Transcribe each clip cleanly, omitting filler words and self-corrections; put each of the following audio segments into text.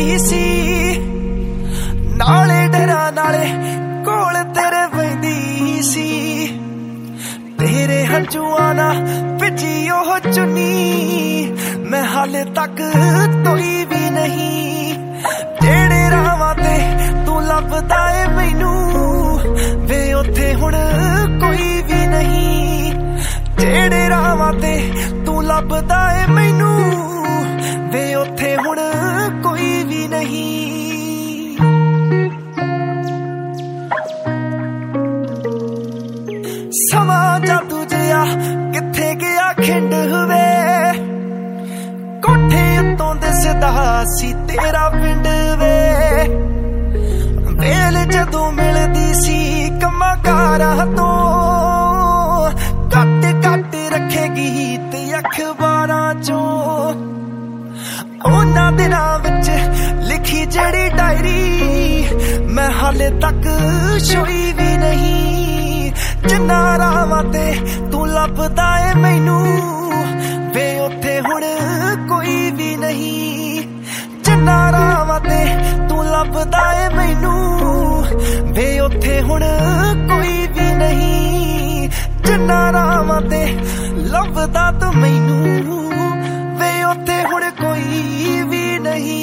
सी नाले डरा नाले कोल तेरे बंदी सी तेरे हंजुआ ना पिजी ओह चुनी मैं हाले तक तोई भी नहीं जेड़े रावां ते तू लभदा ए मैनू वे उत्थे हुण कोई भी नहीं जेड़े रावां ते तू लभदा ए मैनू वे उत्थे हुण कोई भी नहीं समा जादू जिया किथे गया खिंड हुए कोठे उत्तों दिसदा सी तेरा पिंड वे वेल जदों मिलदी सी कम्मां कारां तो कट कट रखेगी ते अखबारां चों उन्हां दिनां विच लिखी जड़ी डायरी मैं हाले तक छोई भी नहीं जिन्ना रावां ते तू लभदा ए मैनू वे उत्थे हुण कोई भी नहीं जिन्ना रावां ते तू लभदा ए मैनू वे उत्थे हुण कोई भी नहीं जिन्ना रावां ते लभदा तू मैनू वे उत्थे हुण कोई भी नहीं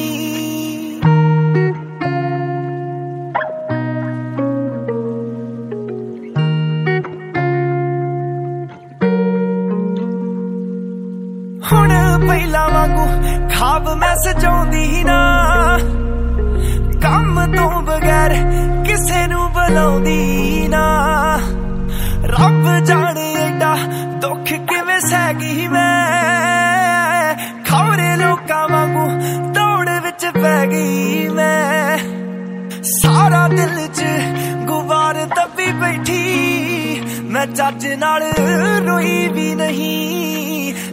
हुण पहिला वांगू खाब मैं सजाउंदी ना कम तो बगैर किसे नू बुलाउंदी ना रब जाने एडा दुख किवें सह गई मैं खौरे लोकां वांगू दौड़ विच पै गई मैं सारा दिल च गुबार दबी बैठी मैं चज नाल रोई भी नहीं